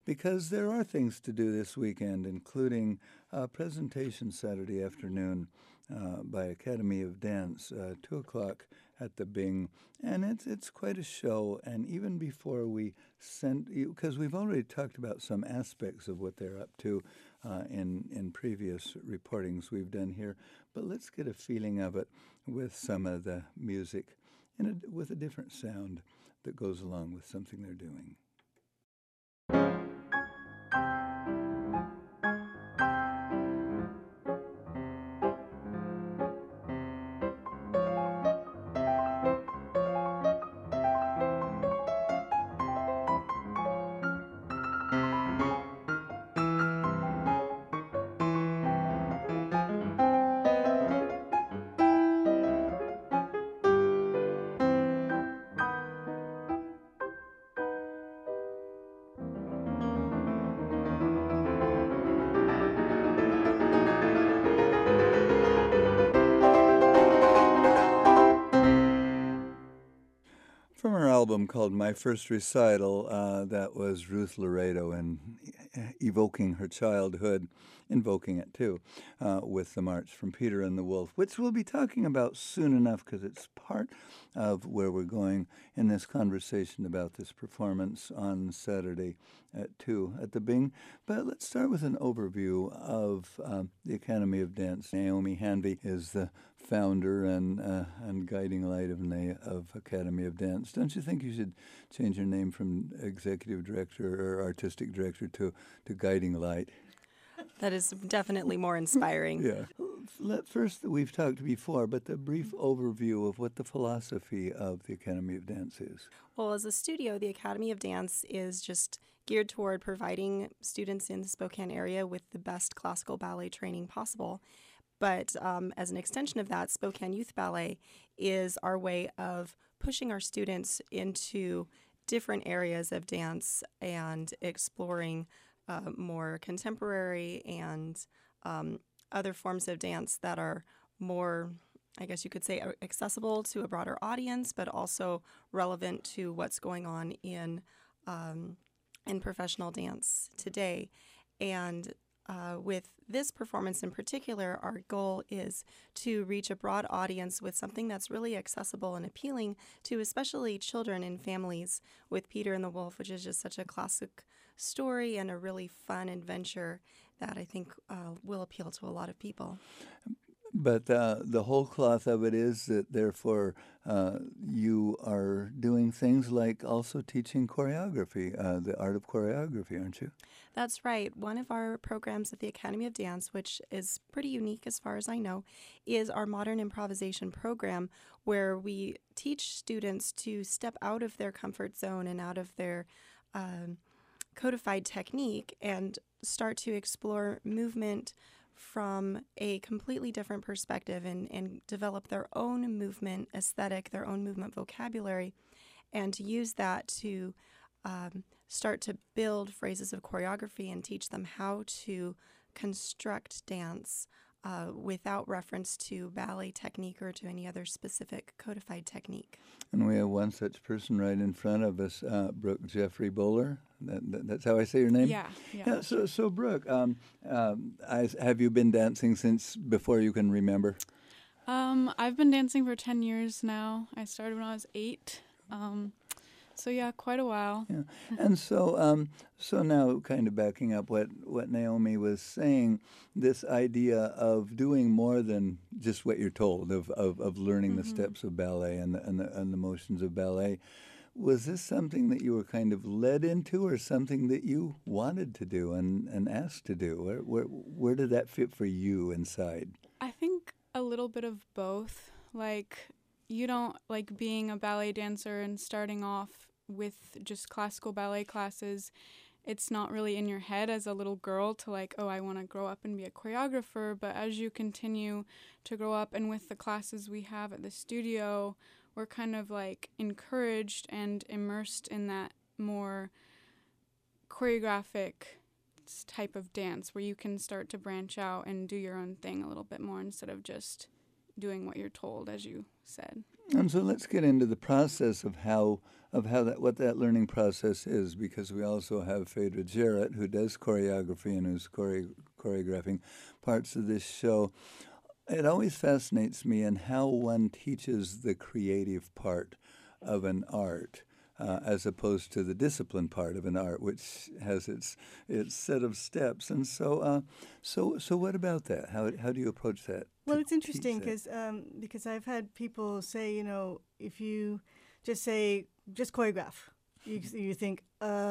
because there are things to do this weekend, including a presentation Saturday afternoon by Academy of Dance, 2 o'clock at the Bing. And it's quite a show. And even before we sent you, because we've already talked about some aspects of what they're up to in previous reportings we've done here, but let's get a feeling of it with some of the music with a different sound that goes along with something they're doing. From her album called My First Recital, that was Ruth Laredo and evoking her childhood, invoking it too, with the March from Peter and the Wolf, which we'll be talking about soon enough because it's part of where we're going in this conversation about this performance on Saturday at 2 at the Bing. But let's start with an overview of the Academy of Dance. Naomi Hanvey is the founder and guiding light of Academy of Dance. Don't you think you should change your name from executive director or artistic director to guiding light? That is definitely more inspiring. Yeah. First, we've talked before, but the brief overview of what the philosophy of the Academy of Dance is. Well, as a studio, the Academy of Dance is just geared toward providing students in the Spokane area with the best classical ballet training possible. But as an extension of that, Spokane Youth Ballet is our way of pushing our students into different areas of dance and exploring more contemporary and other forms of dance that are more, I guess you could say, accessible to a broader audience, but also relevant to what's going on in professional dance today. And with this performance in particular, our goal is to reach a broad audience with something that's really accessible and appealing to especially children and families, with Peter and the Wolf, which is just such a classic story and a really fun adventure that I think will appeal to a lot of people. But the whole cloth of it is that, therefore, you are doing things like also teaching choreography, the art of choreography, aren't you? That's right. One of our programs at the Academy of Dance, which is pretty unique as far as I know, is our modern improvisation program, where we teach students to step out of their comfort zone and out of their codified technique and start to explore movement from a completely different perspective and develop their own movement aesthetic, their own movement vocabulary, and to use that to start to build phrases of choreography and teach them how to construct dance without reference to ballet technique or to any other specific codified technique. And we have one such person right in front of us, Brooke Jeffrey Bowler. That's how I say your name? Yeah. So Brooke, have you been dancing since before you can remember? I've been dancing for 10 years now. I started when I was 8. So yeah, quite a while. Yeah, and so now, kind of backing up what Naomi was saying, this idea of doing more than just what you're told, of learning the steps of ballet and the motions of ballet. Was this something that you were kind of led into, or something that you wanted to do and asked to do? Where did that fit for you inside? I think a little bit of both. Like, you don't like being a ballet dancer and starting off with just classical ballet classes. It's not really in your head as a little girl to like, oh, I want to grow up and be a choreographer. But as you continue to grow up, and with the classes we have at the studio, we're kind of like encouraged and immersed in that more choreographic type of dance where you can start to branch out and do your own thing a little bit more instead of just doing what you're told, as you said. And so let's get into the process of what that learning process is, because we also have Phaedra Jarrett, who does choreography and who's choreographing parts of this show. It always fascinates me in how one teaches the creative part of an art, as opposed to the discipline part of an art, which has its set of steps. And so what about that? How do you approach that? Well, it's interesting because I've had people say, if you just choreograph, you think,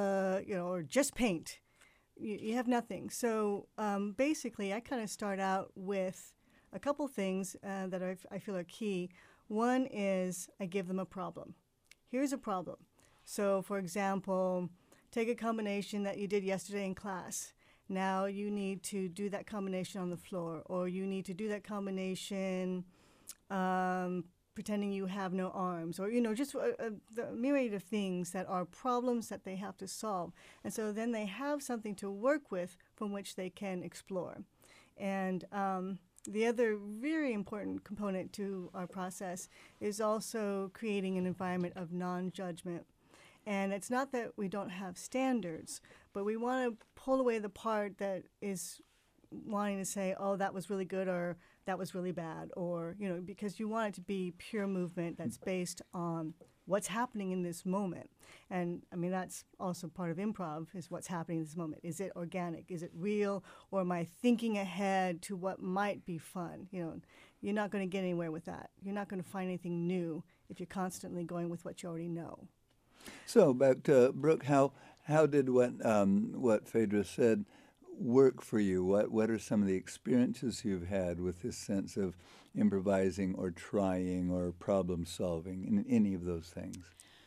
or just paint, you have nothing. So basically, I kind of start out with a couple things that I feel are key. One is I give them a problem. Here's a problem. So, for example, take a combination that you did yesterday in class. Now you need to do that combination on the floor, or you need to do that combination pretending you have no arms, or, just the myriad of things that are problems that they have to solve. And so then they have something to work with from which they can explore. And the other very important component to our process is also creating an environment of non-judgment. And it's not that we don't have standards, but we want to pull away the part that is wanting to say, oh, that was really good, or that was really bad, or, because you want it to be pure movement that's based on what's happening in this moment. And I mean, that's also part of improv, is what's happening in this moment. Is it organic? Is it real? Or am I thinking ahead to what might be fun? You're not going to get anywhere with that. You're not going to find anything new if you're constantly going with what you already know. So back to Brooke, how did what Phaedra said work for you? What are some of the experiences you've had with this sense of improvising or trying or problem solving in any of those things?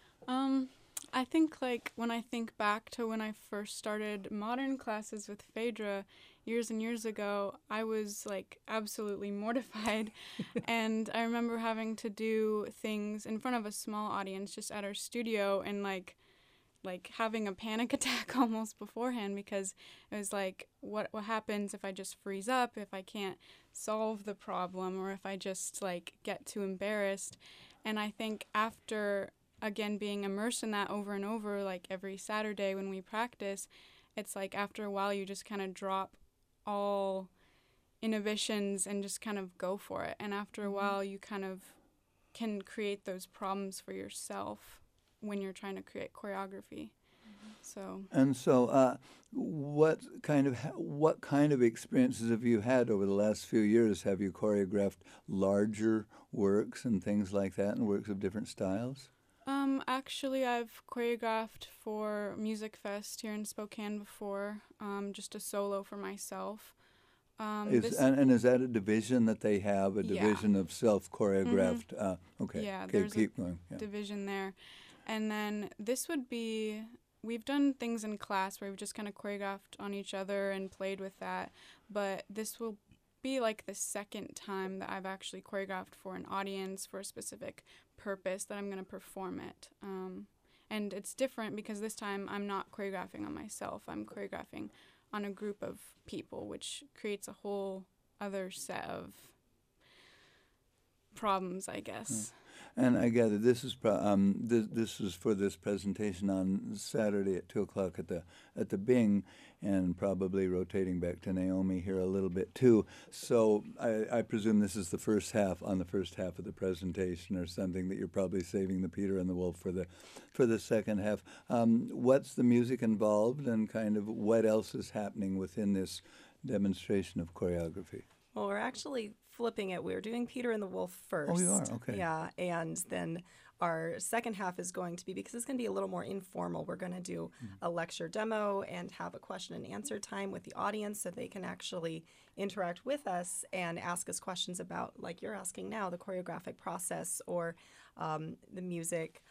I think when I think back to when I first started modern classes with Phaedra years and years ago, I was absolutely mortified. And I remember having to do things in front of a small audience just at our studio, and like having a panic attack almost beforehand, because it was what happens if I just freeze up, if I can't solve the problem, or if I just get too embarrassed. And I think after, again, being immersed in that over and over, every Saturday when we practice, it's after a while you just kind of drop all inhibitions and just kind of go for it. And after a while you kind of can create those problems for yourself when you're trying to create choreography. So what kind of experiences have you had over the last few years? Have you choreographed larger works and things like that, and works of different styles? Actually, I've choreographed for Music Fest here in Spokane before, just a solo for myself. Is that a division that they have, a division of self-choreographed? Okay, yeah, okay, there's keep going. Yeah. Division there. And then this would be, we've done things in class where we've just kind of choreographed on each other and played with that, but this will be the second time that I've actually choreographed for an audience for a specific purpose that I'm going to perform it. And it's different because this time I'm not choreographing on myself. I'm choreographing on a group of people, which creates a whole other set of problems, I guess. And I gather this is this is for this presentation on Saturday at 2:00 at the Bing, and probably rotating back to Naomi here a little bit too. So I presume this is the first half of the presentation, or something that you're probably saving the Peter and the Wolf for the second half. What's the music involved, and kind of what else is happening within this demonstration of choreography? Well, we're actually flipping it. We're doing Peter and the Wolf first. Oh, you are? Okay. Yeah, and then our second half is going to be, because it's going to be a little more informal, we're going to do a lecture demo and have a question and answer time with the audience so they can actually interact with us and ask us questions about, like you're asking now, the choreographic process or the music.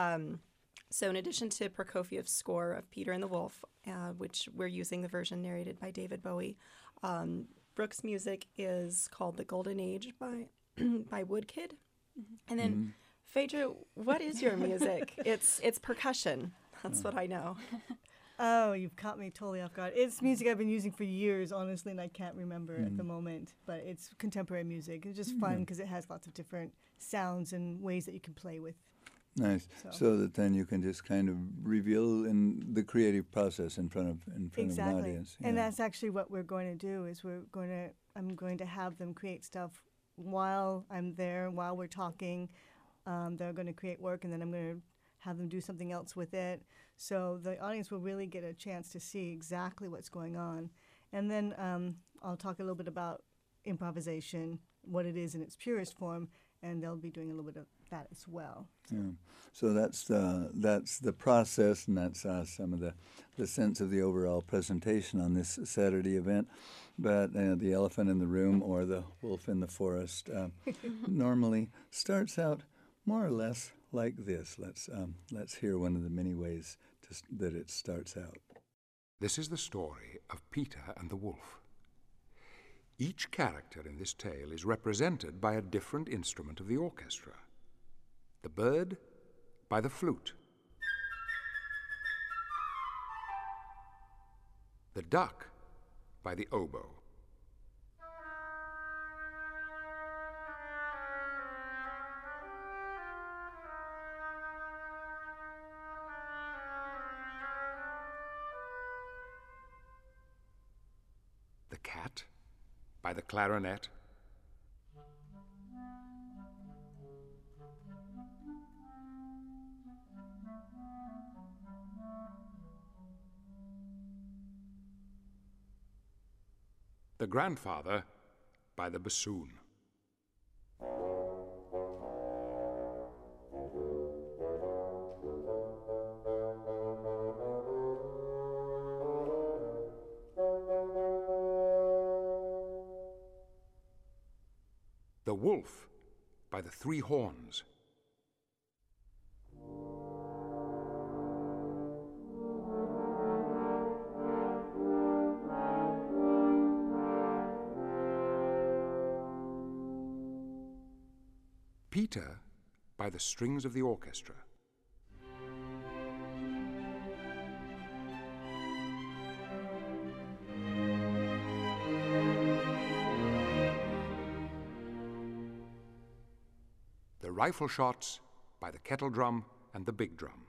So in addition to Prokofiev's score of Peter and the Wolf, which we're using the version narrated by David Bowie, Brooke's music is called The Golden Age by Woodkid. And then Phaedra, what is your music? It's percussion. That's what I know. Oh, you've caught me totally off guard. It's music I've been using for years, honestly, and I can't remember at the moment. But it's contemporary music. It's just fun because it has lots of different sounds and ways that you can play with. Nice. So that then you can just kind of reveal in the creative process in front of an audience. And that's actually what we're going to do. Is I'm going to have them create stuff while I'm there, while we're talking. They're going to create work, and then I'm going to have them do something else with it. So the audience will really get a chance to see exactly what's going on. And then I'll talk a little bit about improvisation, what it is in its purest form, and they'll be doing a little bit of that as well. Yeah. So that's the process, and that's some of the sense of the overall presentation on this Saturday event. But the elephant in the room or the wolf in the forest normally starts out more or less like this. Let's hear one of the many ways that it starts out. This is the story of Peter and the Wolf. Each character in this tale is represented by a different instrument of the orchestra. The bird by the flute. The duck by the oboe. The cat by the clarinet. The grandfather by the bassoon. The wolf by the three horns. Peter by the strings of the orchestra. The rifle shots by the kettle drum and the big drum.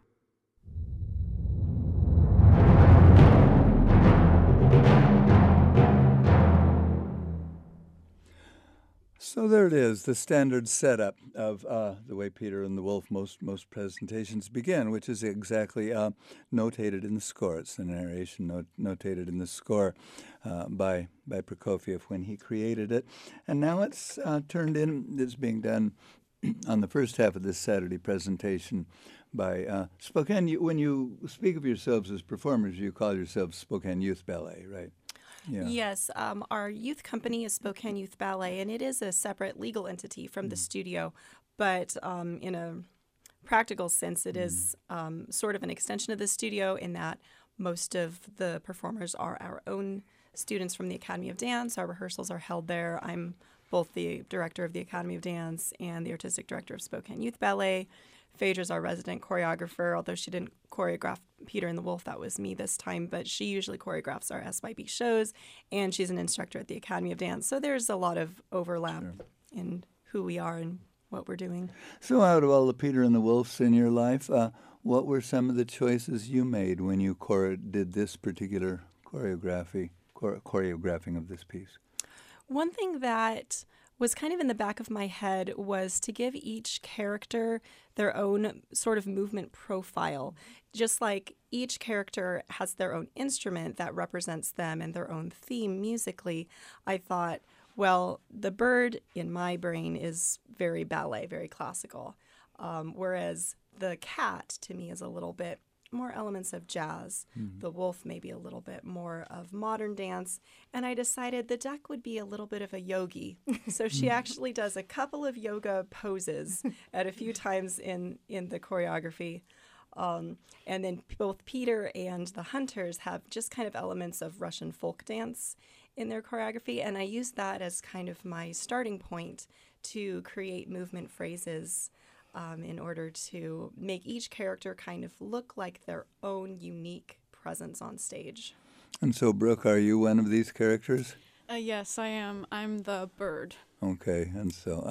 So there it is, the standard setup of the way Peter and the Wolf most presentations begin, which is exactly notated in the score. It's the narration notated in the score by Prokofiev when he created it. And now it's it's being done on the first half of this Saturday presentation by Spokane. When you speak of yourselves as performers, you call yourselves Spokane Youth Ballet, right? Yeah. Yes, our youth company is Spokane Youth Ballet, and it is a separate legal entity from the studio. But in a practical sense, it is sort of an extension of the studio in that most of the performers are our own students from the Academy of Dance. Our rehearsals are held there. I'm both the director of the Academy of Dance and the artistic director of Spokane Youth Ballet. Phaedra's our resident choreographer, although she didn't choreograph Peter and the Wolf. That was me this time, but she usually choreographs our SYB shows, and she's an instructor at the Academy of Dance. So there's a lot of overlap in who we are and what we're doing. So out of all the Peter and the Wolves in your life, what were some of the choices you made when you did this particular choreographing of this piece? One thing that was kind of in the back of my head was to give each character their own sort of movement profile. Just like each character has their own instrument that represents them and their own theme musically, I thought, well, the bird in my brain is very ballet, very classical, whereas the cat to me is a little bit more elements of jazz. The wolf maybe a little bit more of modern dance. And I decided the duck would be a little bit of a yogi. So she actually does a couple of yoga poses at a few times in the choreography. And then both Peter and the hunters have just kind of elements of Russian folk dance in their choreography. And I used that as kind of my starting point to create movement phrases in order to make each character kind of look like their own unique presence on stage. And so, Brooke, are you one of these characters? Yes, I am. I'm the bird. Okay, and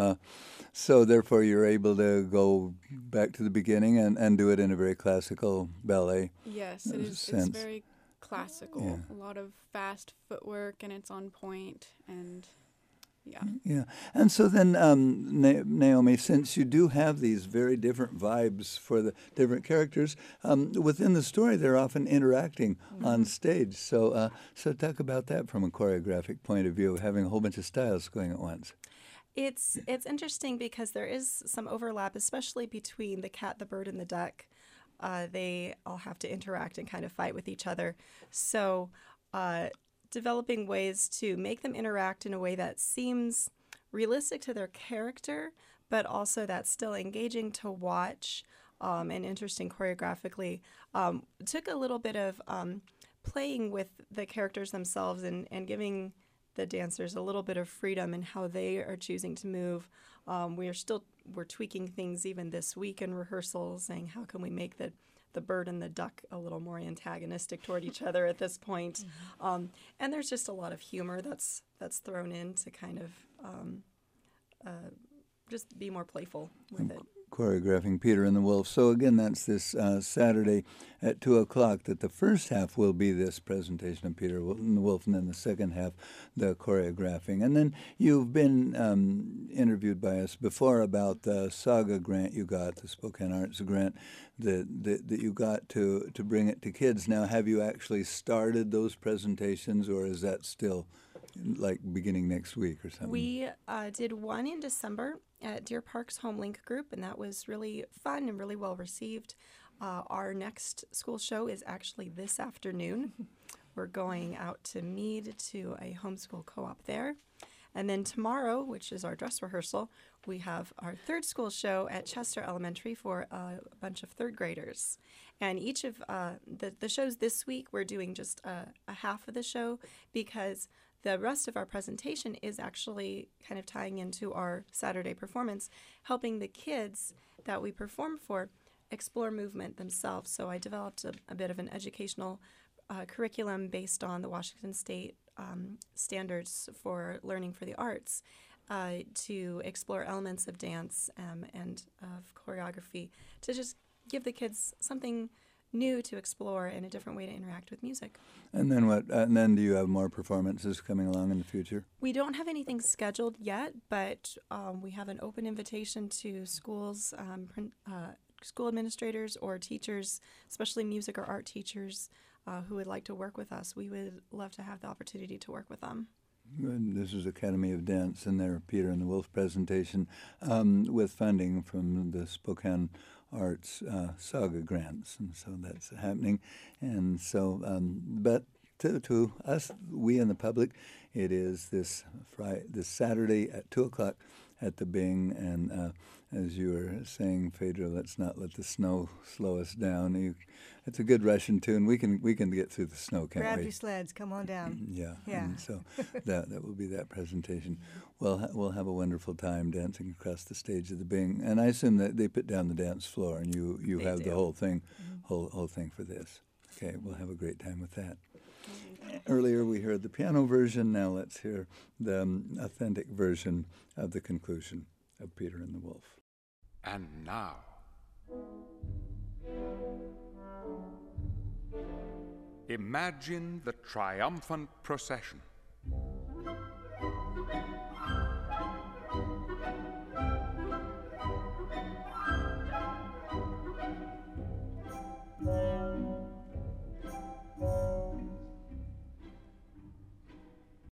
so therefore you're able to go back to the beginning and do it in a very classical ballet Yes, it is. sense. It's very classical. Yeah. A lot of fast footwork, and it's on point. And yeah. Yeah, and so then, Naomi, since you do have these very different vibes for the different characters, within the story they're often interacting on stage. So talk about that from a choreographic point of view, having a whole bunch of styles going at once. It's interesting because there is some overlap, especially between the cat, the bird, and the duck. They all have to interact and kind of fight with each other. So developing ways to make them interact in a way that seems realistic to their character, but also that's still engaging to watch and interesting choreographically. Took a little bit of playing with the characters themselves and giving the dancers a little bit of freedom in how they are choosing to move. We're tweaking things even this week in rehearsal, saying how can we make the bird and the duck a little more antagonistic toward each other at this point. And there's just a lot of humor that's thrown in to kind of just be more playful with it. Choreographing Peter and the Wolf. So again, that's this Saturday at 2 o'clock that the first half will be this presentation of Peter and the Wolf, and then the second half, the choreographing. And then you've been interviewed by us before about the Saga grant you got, the Spokane Arts grant that you got to bring it to kids. Now, have you actually started those presentations, or is that still like beginning next week or something? We did one in December at Deer Park's HomeLink group, and that was really fun and really well received. Our next school show is actually this afternoon. We're going out to Meade to a homeschool co-op there. And then tomorrow, which is our dress rehearsal, we have our third school show at Chester Elementary for a bunch of third graders. And each of the shows this week, we're doing just a half of the show because the rest of our presentation is actually kind of tying into our Saturday performance, helping the kids that we perform for explore movement themselves. So I developed a bit of an educational curriculum based on the Washington State standards for learning for the arts to explore elements of dance and of choreography to just give the kids something new to explore and a different way to interact with music. And then what? And then do you have more performances coming along in the future? We don't have anything scheduled yet, but we have an open invitation to schools, school administrators or teachers, especially music or art teachers who would like to work with us. We would love to have the opportunity to work with them. Good. This is Academy of Dance and their Peter and the Wolf presentation with funding from the Spokane Arts Saga grants, and so that's happening. And so, but to us, we in the public, it is this Saturday at 2 o'clock at the Bing. And as you were saying, Phaedra, let's not let the snow slow us down. It's a good Russian tune. We can get through the snow, can't we? Grab your sleds, come on down. Yeah. Yeah. And so that will be that presentation. We'll have a wonderful time dancing across the stage of the Bing. And I assume that they put down the dance floor, and you They have do. the whole thing, whole thing for this. Okay, we'll have a great time with that. Earlier we heard the piano version. Now let's hear the authentic version of the conclusion of Peter and the Wolf. And now, imagine the triumphant procession.